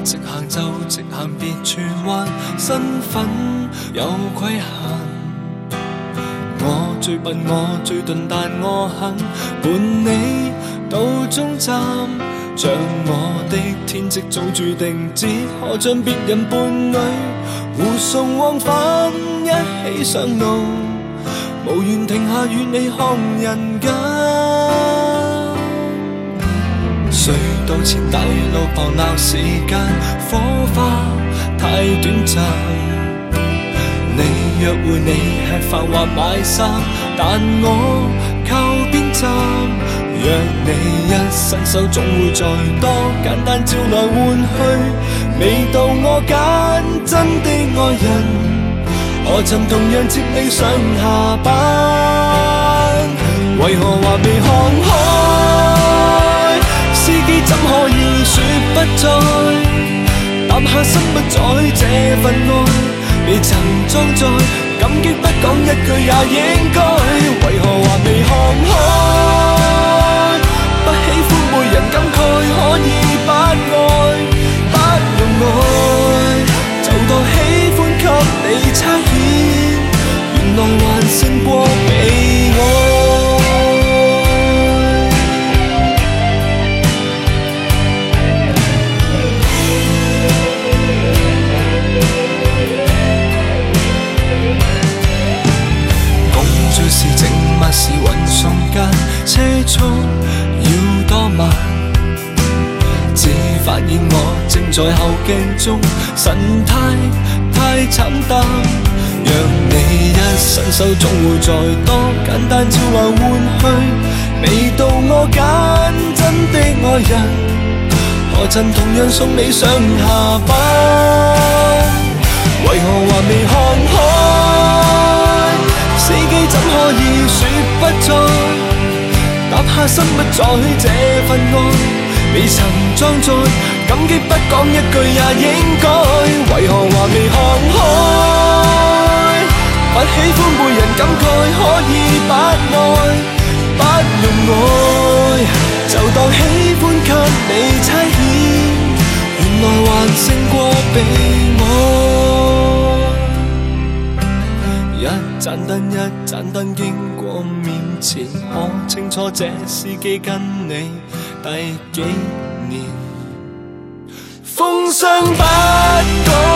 直行就直行，別轉彎，身份有規限。我最笨，我最鈍，但我肯伴你到終站。像我的天職早注定，只可將別人伴侶護送往返，一起上路，無緣停下與你看人間。隧道前大路旁鬧時間，火花太短暫。你約會你吃飯或買衫，但我靠邊站。若你一伸手總會再多簡單招來換去，未到我揀真的愛人，何曾同樣接你上下班？為何還未看開？司機怎可以說不再？搭下心不在這份愛，未曾裝載，感激不講一句也應該。為何還未看開？不喜歡每人感慨，可以不愛，不用愛，就當喜歡給你差遣，原來還勝過被愛。是靜默是運送間，車速要多慢，只發現我正在後鏡中，神態太慘淡。若你一伸手總會再多簡單招來換去，未到我揀真的愛人，何曾同樣送你上下班？為何還未看開？司機怎可以說不再？搭下心不在這份愛，未曾裝載，感激不講一句也應該。為何還未看開？不喜歡每人感慨，可以不愛，不用愛，就當喜歡給你差遣，原來還勝過被愛。一盞燈一盞燈經過面前，可清楚這司機跟你第幾年。風霜不改